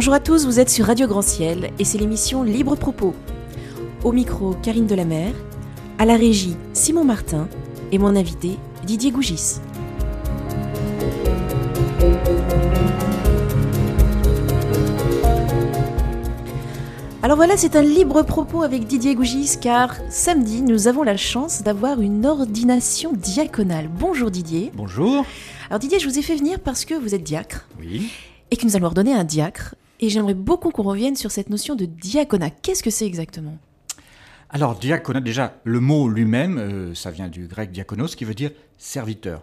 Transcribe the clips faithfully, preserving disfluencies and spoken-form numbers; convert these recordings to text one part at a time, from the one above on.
Bonjour à tous, vous êtes sur Radio Grand Ciel et c'est l'émission Libre Propos. Au micro, Karine Delamer, à la régie, Simon Martin et mon invité, Didier Gougis. Alors voilà, c'est un libre propos avec Didier Gougis car samedi, nous avons la chance d'avoir une ordination diaconale. Bonjour Didier. Bonjour. Alors Didier, je vous ai fait venir parce que vous êtes diacre. Oui. Et que nous allons ordonner un diacre. Et j'aimerais beaucoup qu'on revienne sur cette notion de diaconat. Qu'est-ce que c'est exactement ? Alors, diaconat, déjà, le mot lui-même, euh, ça vient du grec diakonos, qui veut dire serviteur.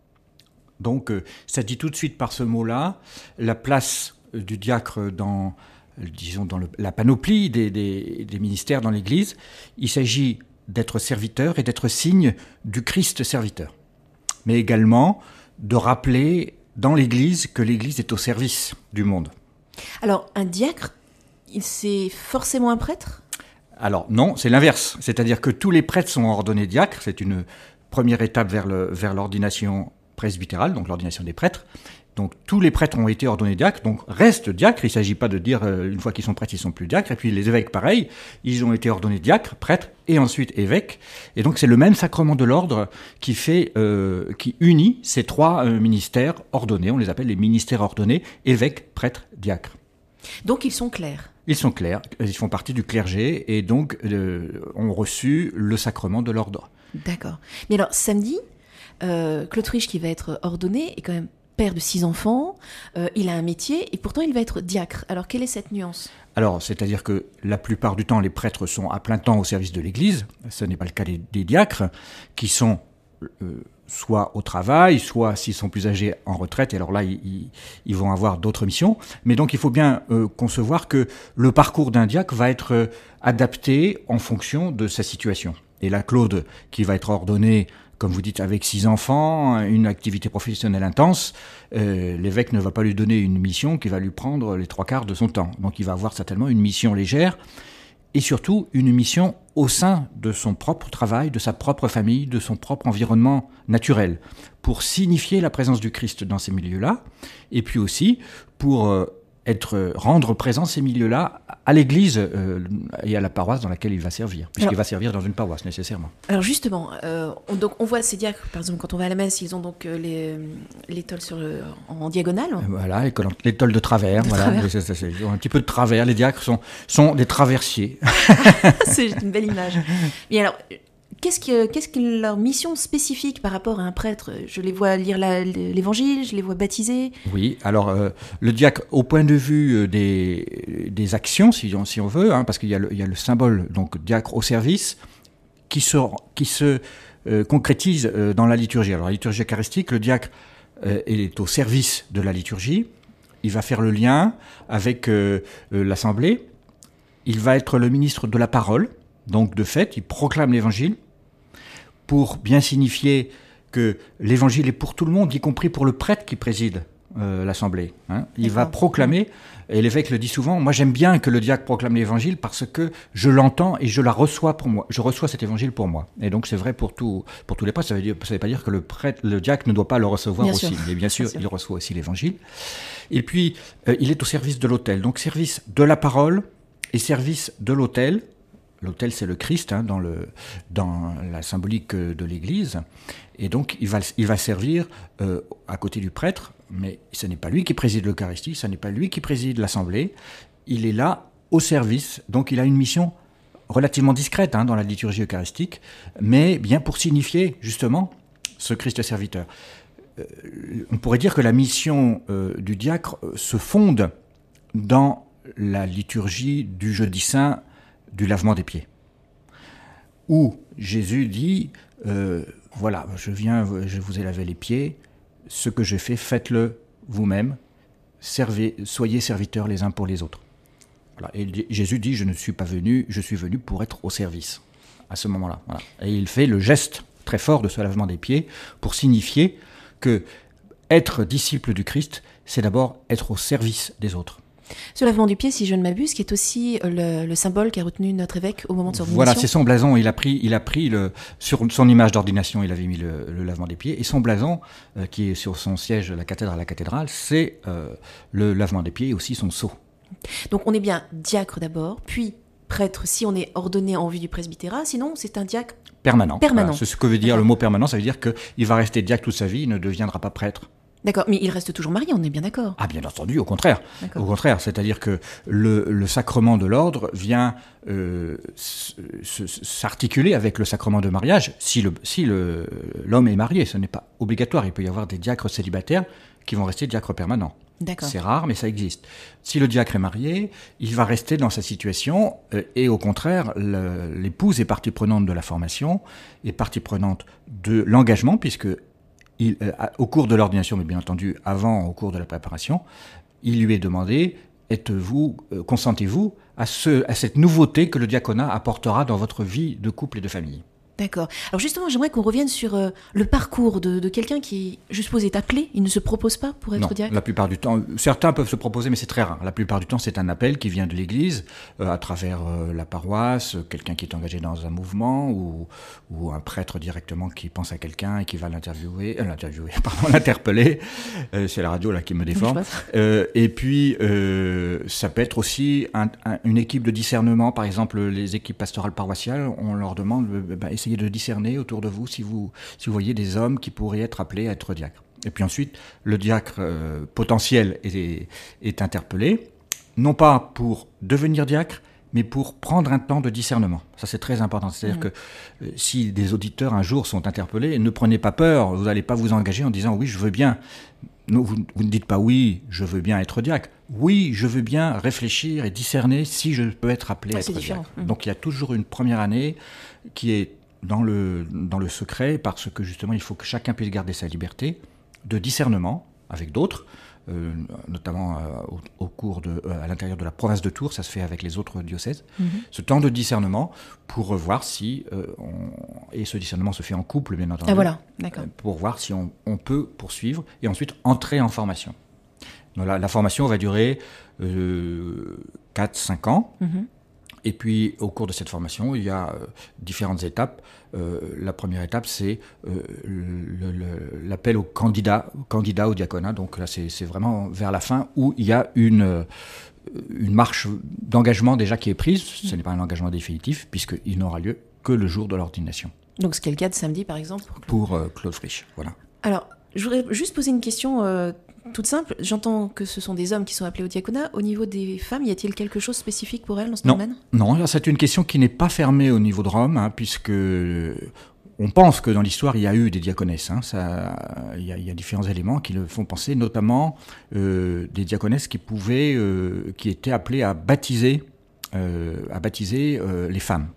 Donc, euh, ça dit tout de suite par ce mot-là la place euh, du diacre dans, euh, disons, dans le, la panoplie des, des, des ministères dans l'Église. Il s'agit d'être serviteur et d'être signe du Christ serviteur. Mais également de rappeler dans l'Église que l'Église est au service du monde. Alors, un diacre, c'est forcément un prêtre ? Alors non, c'est l'inverse. C'est-à-dire que tous les prêtres sont ordonnés diacres. C'est une première étape vers, le, vers l'ordination presbytérale, donc l'ordination des prêtres. Donc tous les prêtres ont été ordonnés diacres, donc restent diacres. Il ne s'agit pas de dire euh, une fois qu'ils sont prêtres, ils ne sont plus diacres. Et puis les évêques, pareil, ils ont été ordonnés diacres, prêtres, et ensuite évêques. Et donc c'est le même sacrement de l'ordre qui fait, euh, qui unit ces trois euh, ministères ordonnés. On les appelle les ministères ordonnés, évêques, prêtres, diacres. Donc ils sont clercs. Ils sont clercs, ils font partie du clergé et donc euh, ont reçu le sacrement de l'ordre. D'accord. Mais alors samedi, euh, Claude Frisch qui va être ordonné est quand même père de six enfants, euh, il a un métier et pourtant il va être diacre. Alors quelle est cette nuance ? Alors, c'est-à-dire que la plupart du temps, les prêtres sont à plein temps au service de l'Église. Ce n'est pas le cas des, des diacres qui sont euh, soit au travail, soit s'ils sont plus âgés en retraite, et alors là, ils, ils vont avoir d'autres missions. Mais donc, il faut bien euh, concevoir que le parcours d'un diacre va être euh, adapté en fonction de sa situation. Et là, Claude, qui va être ordonné, comme vous dites, avec six enfants, une activité professionnelle intense, euh, l'évêque ne va pas lui donner une mission qui va lui prendre les trois quarts de son temps. Donc, il va avoir certainement une mission légère, et surtout une mission au sein de son propre travail, de sa propre famille, de son propre environnement naturel, pour signifier la présence du Christ dans ces milieux-là, et puis aussi pour euh, être, rendre présents ces milieux-là à l'Église euh, et à la paroisse dans laquelle il va servir, puisqu'il alors, va servir dans une paroisse nécessairement. Alors justement, euh, on, donc on voit ces diacres, par exemple, quand on va à la messe, ils ont donc euh, les, l'étole sur le, en diagonale. Voilà, l'école, l'étole de travers, de voilà, travers. C'est, c'est, c'est, ils ont un petit peu de travers. Les diacres sont, sont des traversiers. C'est une belle image. Mais alors, qu'est-ce que, qu'est-ce que leur mission spécifique par rapport à un prêtre ? Je les vois lire la, l'évangile, je les vois baptiser. Oui, alors euh, le diacre, au point de vue des, des actions, si on, si on veut, hein, parce qu'il y a, le, il y a le symbole, donc diacre au service, qui se, qui se euh, concrétise euh, dans la liturgie. Alors la liturgie eucharistique, le diacre euh, est au service de la liturgie, il va faire le lien avec euh, euh, l'assemblée, il va être le ministre de la parole, donc de fait, il proclame l'évangile, pour bien signifier que l'évangile est pour tout le monde, y compris pour le prêtre qui préside euh, l'assemblée. Hein. Il D'accord. va proclamer, et l'évêque le dit souvent, moi j'aime bien que le diacre proclame l'évangile parce que je l'entends et je la reçois pour moi. Je reçois cet évangile pour moi. Et donc c'est vrai pour, tout, pour tous les prêtres, ça ne veut, veut pas dire que le, prêtre, le diacre ne doit pas le recevoir bien aussi. Sûr. Mais bien sûr, bien sûr, il reçoit aussi l'évangile. Et puis, euh, il est au service de l'autel. Donc service de la parole et service de l'autel. L'autel, c'est le Christ hein, dans, le, dans la symbolique de l'Église. Et donc, il va, il va servir euh, à côté du prêtre, mais ce n'est pas lui qui préside l'Eucharistie, ce n'est pas lui qui préside l'Assemblée. Il est là au service. Donc, il a une mission relativement discrète hein, dans la liturgie eucharistique, mais bien pour signifier, justement, ce Christ serviteur. Euh, on pourrait dire que la mission euh, du diacre se fonde dans la liturgie du jeudi saint, du lavement des pieds, où Jésus dit euh, voilà, je viens, je vous ai lavé les pieds, ce que j'ai fait, faites-le vous-même, servez, soyez serviteurs les uns pour les autres. Voilà. Et Jésus dit je ne suis pas venu, je suis venu pour être au service, à ce moment-là. Voilà. Et il fait le geste très fort de ce lavement des pieds pour signifier que être disciple du Christ, c'est d'abord être au service des autres. Ce lavement du pied, si je ne m'abuse, qui est aussi le, le symbole qu'a retenu notre évêque au moment de son ordination. Voilà, c'est son blason. Il a pris, il a pris le, sur son image d'ordination, il avait mis le, le lavement des pieds. Et son blason, euh, qui est sur son siège, la cathédrale, la cathédrale, c'est euh, le lavement des pieds et aussi son sceau. Donc on est bien diacre d'abord, puis prêtre si on est ordonné en vue du presbytérat, sinon c'est un diacre permanent. permanent. Voilà, c'est ce que veut dire D'accord. le mot permanent, ça veut dire qu'il va rester diacre toute sa vie, il ne deviendra pas prêtre. D'accord, mais il reste toujours marié, on est bien d'accord. Ah, bien entendu, au contraire. D'accord. Au contraire, c'est-à-dire que le, le sacrement de l'ordre vient euh, s- s- s'articuler avec le sacrement de mariage si, le, si le, l'homme est marié. Ce n'est pas obligatoire. Il peut y avoir des diacres célibataires qui vont rester diacres permanents. D'accord. C'est rare, mais ça existe. Si le diacre est marié, il va rester dans sa situation euh, et au contraire, le- l'épouse est partie prenante de la formation, est partie prenante de l'engagement, puisque il, euh, au cours de l'ordination, mais bien entendu avant, au cours de la préparation, il lui est demandé, êtes-vous, euh, consentez-vous à, ce, à cette nouveauté que le diaconat apportera dans votre vie de couple et de famille. D'accord. Alors justement, j'aimerais qu'on revienne sur euh, le parcours de, de quelqu'un qui, je suppose, est appelé, il ne se propose pas pour être Non, diacre. la plupart du temps, certains peuvent se proposer, mais c'est très rare. La plupart du temps, c'est un appel qui vient de l'Église, euh, à travers euh, la paroisse, quelqu'un qui est engagé dans un mouvement, ou, ou un prêtre directement qui pense à quelqu'un et qui va l'interviewer, euh, l'interviewer, pardon, l'interpeller. Euh, c'est la radio là qui me déforme. Euh, et puis, euh, ça peut être aussi un, un, une équipe de discernement. Par exemple, les équipes pastorales paroissiales, on leur demande, euh, bah, essayez de discerner autour de vous si vous si vous voyez des hommes qui pourraient être appelés à être diacres. Et puis ensuite, le diacre euh, potentiel est, est interpellé, non pas pour devenir diacre, mais pour prendre un temps de discernement. Ça, c'est très important. C'est-à-dire mmh. que euh, si des auditeurs un jour sont interpellés, ne prenez pas peur, vous n'allez pas vous engager en disant « oui, je veux bien ». Non, vous, vous ne dites pas « oui, je veux bien être diacre ». Oui, je veux bien réfléchir et discerner si je peux être appelé ouais, à être diacre. différent. Mmh. Donc, il y a toujours une première année qui est dans le, dans le secret, parce que justement, il faut que chacun puisse garder sa liberté de discernement avec d'autres, euh, notamment euh, au, au cours de, euh, à l'intérieur de la province de Tours, ça se fait avec les autres diocèses, mm-hmm. ce temps de discernement pour voir si, euh, on, et ce discernement se fait en couple bien entendu, ah, voilà. D'accord. Euh, pour voir si on, on peut poursuivre et ensuite entrer en formation. Donc, la, la formation va durer euh, quatre à cinq ans. Mm-hmm. Et puis, au cours de cette formation, il y a euh, différentes étapes. Euh, la première étape, c'est euh, le, le, l'appel aux candidats, candidats au diaconat. Donc là, c'est, c'est vraiment vers la fin où il y a une, euh, une marche d'engagement déjà qui est prise. Ce n'est pas un engagement définitif, puisqu'il n'aura lieu que le jour de l'ordination. Donc, ce qui est le cas de samedi, par exemple Pour Claude, pour, euh, Claude Frisch, voilà. Alors, je voudrais juste poser une question... Euh... toute simple, j'entends que ce sont des hommes qui sont appelés au diaconat. Au niveau des femmes, y a-t-il quelque chose de spécifique pour elles dans ce non. domaine ? Non, c'est une question qui n'est pas fermée au niveau de Rome, hein, puisque on pense que dans l'histoire, il y a eu des diaconesses. Hein, ça, il y a, il y a différents éléments qui le font penser, notamment euh, des diaconesses qui pouvaient, euh, qui étaient appelées à baptiser, euh, à baptiser euh, les femmes.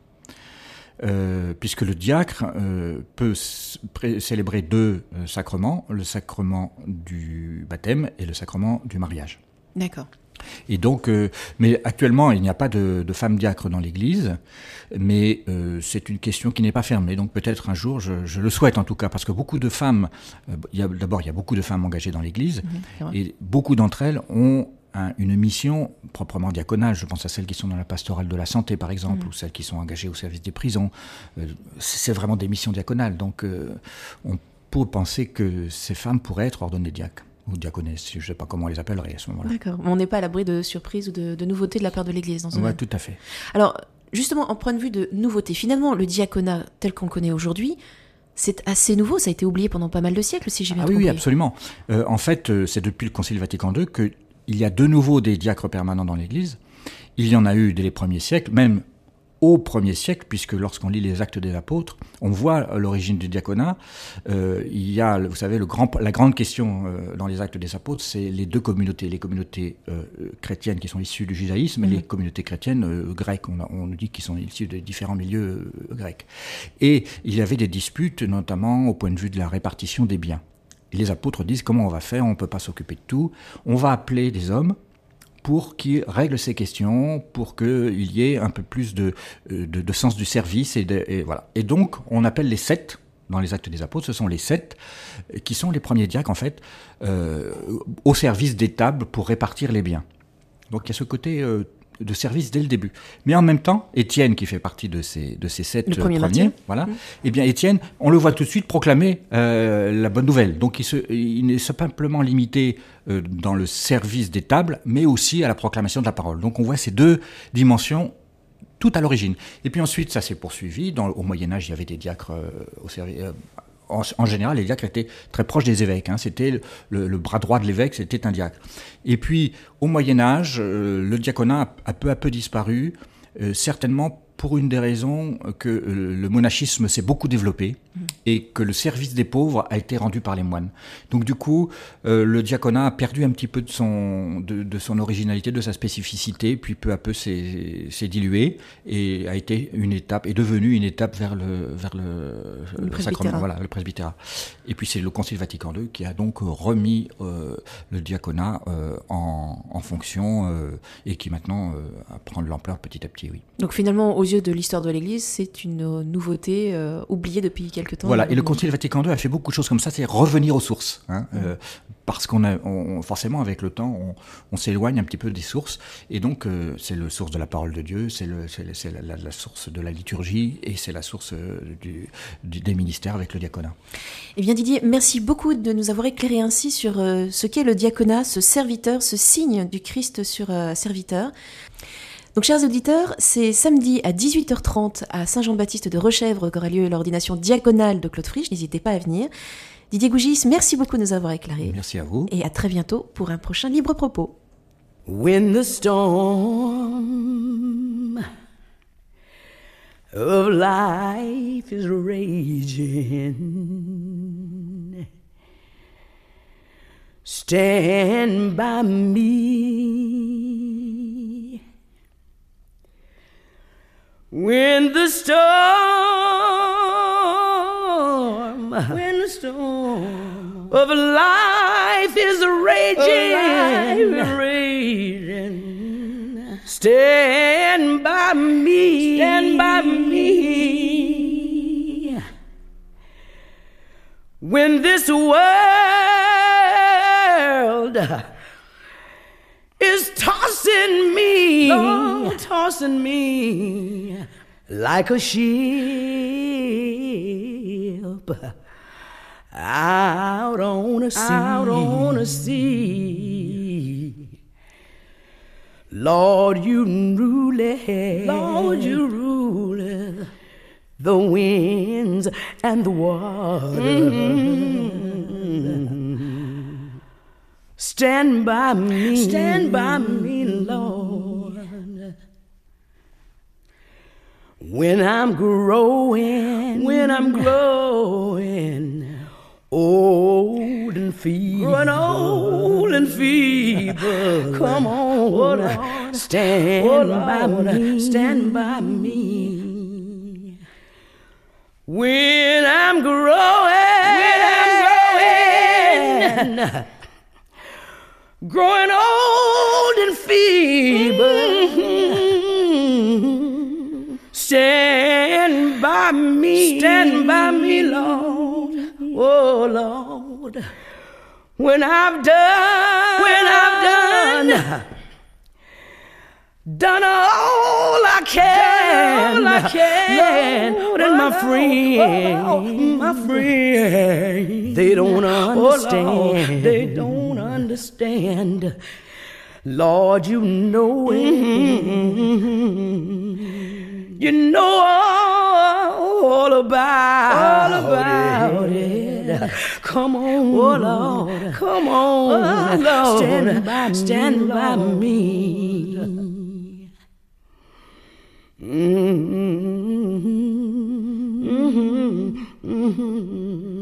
Euh, puisque le diacre euh, peut s- pré- célébrer deux euh, sacrements, le sacrement du baptême et le sacrement du mariage. D'accord. Et donc, euh, mais actuellement, il n'y a pas de, de femmes diacres dans l'Église, mais euh, c'est une question qui n'est pas fermée. Donc peut-être un jour, je, je le souhaite en tout cas, parce que beaucoup de femmes, euh, il y a, d'abord, il y a beaucoup de femmes engagées dans l'Église, mmh, et beaucoup d'entre elles ont un, une mission proprement diaconale. Je pense à celles qui sont dans la pastorale de la santé, par exemple, mmh. ou celles qui sont engagées au service des prisons. Euh, c'est vraiment des missions diaconales. Donc euh, on peut penser que ces femmes pourraient être ordonnées diacres. Ou diaconesses, je ne sais pas comment on les appellerait à ce moment-là. D'accord, on n'est pas à l'abri de surprises ou de, de nouveautés de la part de l'Église dans ce domaine. Oui, tout à fait. Alors, justement, en point de vue de nouveauté, finalement, le diaconat tel qu'on le connaît aujourd'hui, c'est assez nouveau, ça a été oublié pendant pas mal de siècles, si j'ai bien ah, compris. Oui, oui, absolument. Euh, en fait, euh, c'est depuis le Concile Vatican deux qu'il y a de nouveau des diacres permanents dans l'Église. Il y en a eu dès les premiers siècles, même au premier siècle, puisque lorsqu'on lit les Actes des Apôtres, on voit l'origine du diaconat. Euh, il y a, vous savez, le grand, la grande question euh, dans les Actes des Apôtres, c'est les deux communautés, les communautés euh, chrétiennes qui sont issues du judaïsme, mmh. et les communautés chrétiennes euh, grecques. On, a, on nous dit qu'ils sont issus de différents milieux euh, grecs. Et il y avait des disputes, notamment au point de vue de la répartition des biens. Et les apôtres disent comment on va faire, on ne peut pas s'occuper de tout. On va appeler des hommes pour qu'ils règlent ces questions, pour qu'il y ait un peu plus de, de, de sens du service. Et, de, et, voilà. Et donc, on appelle les sept, dans les Actes des Apôtres, ce sont les sept, qui sont les premiers diacres, en fait, euh, au service des tables pour répartir les biens. Donc, il y a ce côté euh, de service dès le début. Mais en même temps, Étienne, qui fait partie de ces, de ces sept le premier premiers, voilà, mmh. eh bien Étienne, on le voit tout de suite proclamer euh, la bonne nouvelle. Donc il, se, il n'est simplement limité euh, dans le service des tables, mais aussi à la proclamation de la parole. Donc on voit ces deux dimensions tout à l'origine. Et puis ensuite, ça s'est poursuivi. Dans, au Moyen-Âge, il y avait des diacres euh, au service. Euh, en, en général, les diacres étaient très proches des évêques. Hein. C'était le, le, le bras droit de l'évêque, c'était un diacre. Et puis, au Moyen-Âge, euh, le diaconat a, a peu à peu disparu, euh, certainement pour une des raisons que euh, le monachisme s'est beaucoup développé mmh. et que le service des pauvres a été rendu par les moines. Donc du coup, euh, le diaconat a perdu un petit peu de son, de, de son originalité, de sa spécificité, puis peu à peu s'est, s'est dilué et a été une étape, est devenu une étape vers le, vers le, le, le sacrement, voilà, le presbytérat. Et puis c'est le Concile Vatican deux qui a donc remis euh, le diaconat euh, en, en fonction euh, et qui maintenant euh, prend de l'ampleur petit à petit, oui. Donc finalement, aux yeux de l'histoire de l'Église, c'est une nouveauté euh, oubliée depuis quelque temps. Voilà, et le Concile Vatican deux a fait beaucoup de choses comme ça, c'est revenir aux sources, hein, mmh. euh, parce qu'on a, on, forcément, avec le temps, on, on s'éloigne un petit peu des sources, et donc euh, c'est la source de la parole de Dieu, c'est, le, c'est, c'est la, la, la source de la liturgie, et c'est la source du, du, des ministères avec le diaconat. Eh bien Didier, merci beaucoup de nous avoir éclairé ainsi sur euh, ce qu'est le diaconat, ce serviteur, ce signe du Christ sur euh, serviteur. Donc, chers auditeurs, c'est samedi à dix-huit heures trente à Saint-Jean-Baptiste de Rechèvre qu'aura lieu l'ordination diaconale de Claude Frisch. N'hésitez pas à venir. Didier Gougis, merci beaucoup de nous avoir éclairés. Merci à vous. Et à très bientôt pour un prochain Libre Propos. When the storm of life is raging, stand by me. When the storm, when the storm of life is raging, life raging, stand by me, stand by me. When this world is tossing me, Lord, tossing me like a ship out on a sea, out on a sea. Lord, you rule it, Lord, you rule it, the winds and the water. Mm-hmm. Stand by me, stand by me, Lord. When I'm growing, when I'm growing old and feeble, growing old and feeble, come on, oh Lord, stand oh Lord, by me, stand by me. When I'm growing, when I'm growing. Growing old and feeble, mm-hmm. Stand by me, stand by me, Lord, oh Lord. When I've done, when I've done, done all I can, all I can, Lord, and my friends, oh, my friends, they don't understand, oh, Lord, they don't understand. Lord, you know it, mm-hmm. You know all about, all about it. it. Come on, oh Lord, come on, oh Lord, stand by, stand me, by me. Mm-hmm. Mm-hmm. Mm-hmm.